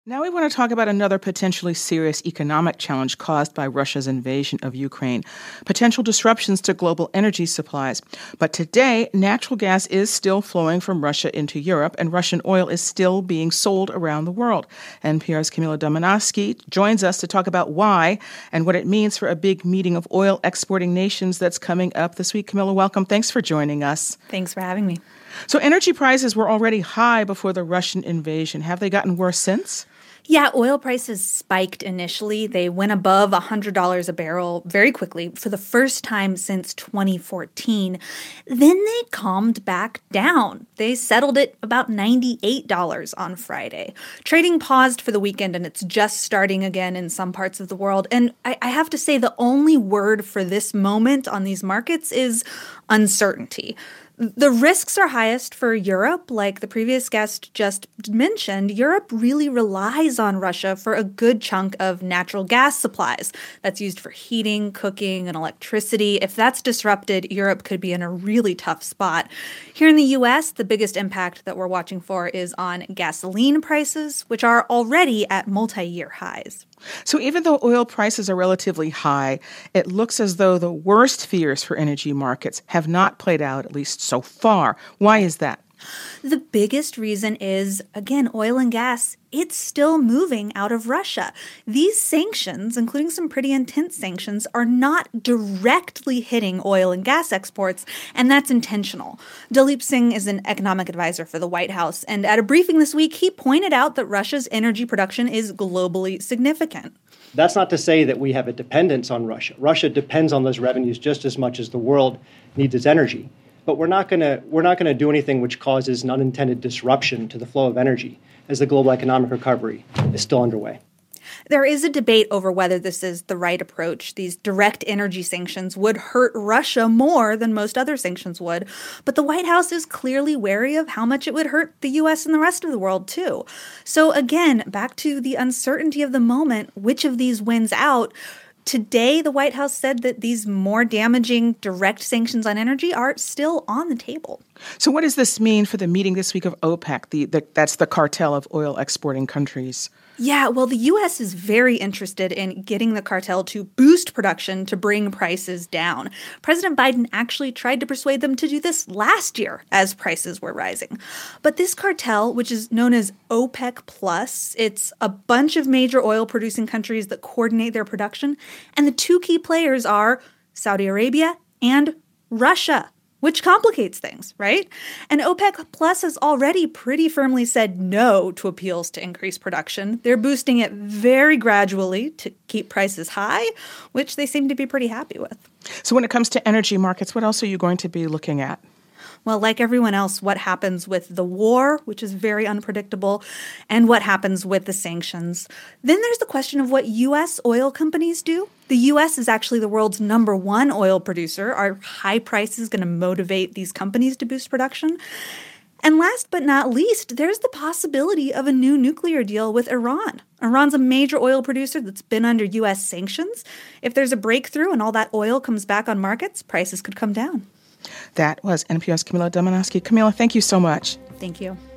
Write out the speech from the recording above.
Now we want to talk about another potentially serious economic challenge caused by Russia's invasion of Ukraine, potential disruptions to global energy supplies. But today, natural gas is still flowing from Russia into Europe, and Russian oil is still being sold around the world. NPR's Camila Domonoske joins us to talk about why and what it means for a big meeting of oil exporting nations that's coming up this week. Camila, welcome. Thanks for joining us. Thanks for having me. So energy prices were already high before the Russian invasion. Have they gotten worse since? Yeah, oil prices spiked initially. They went above $100 a barrel very quickly for the first time since 2014. Then they calmed back down. They settled at about $98 on Friday. Trading paused for the weekend, and it's just starting again in some parts of the world. And I have to say, the only word for this moment on these markets is uncertainty. The risks are highest for Europe. Like the previous guest just mentioned, Europe really relies on Russia for a good chunk of natural gas supplies that's used for heating, cooking, and electricity. If that's disrupted, Europe could be in a really tough spot. Here in the U.S., the biggest impact that we're watching for is on gasoline prices, which are already at multi-year highs. So even though oil prices are relatively high, it looks as though the worst fears for energy markets have not played out, at least so far. Why is that? The biggest reason is, again, oil and gas. It's still moving out of Russia. These sanctions, including some pretty intense sanctions, are not directly hitting oil and gas exports, and that's intentional. Dalip Singh is an economic advisor for the White House, and at a briefing this week, he pointed out that Russia's energy production is globally significant. That's not to say that we have a dependence on Russia. Russia depends on those revenues just as much as the world needs its energy. But we're not going to do anything which causes an unintended disruption to the flow of energy as the global economic recovery is still underway. There is a debate over whether this is the right approach. These direct energy sanctions would hurt Russia more than most other sanctions would. But the White House is clearly wary of how much it would hurt the U.S. and the rest of the world, too. So again, back to the uncertainty of the moment, which of these wins out? Today, the White House said that these more damaging direct sanctions on energy are still on the table. So what does this mean for the meeting this week of OPEC? That's the cartel of oil exporting countries. Yeah, well, the U.S. is very interested in getting the cartel to boost production to bring prices down. President Biden actually tried to persuade them to do this last year as prices were rising. But this cartel, which is known as OPEC Plus, it's a bunch of major oil-producing countries that coordinate their production. And the two key players are Saudi Arabia and Russia, which complicates things, right? And OPEC Plus has already pretty firmly said no to appeals to increase production. They're boosting it very gradually to keep prices high, which they seem to be pretty happy with. So when it comes to energy markets, what else are you going to be looking at? Well, like everyone else, what happens with the war, which is very unpredictable, and what happens with the sanctions. Then there's the question of what U.S. oil companies do. The U.S. is actually the world's #1 oil producer. Are high prices going to motivate these companies to boost production? And last but not least, there's the possibility of a new nuclear deal with Iran. Iran's a major oil producer that's been under U.S. sanctions. If there's a breakthrough and all that oil comes back on markets, prices could come down. That was NPR's Camila Domonoske. Camila, thank you so much. Thank you.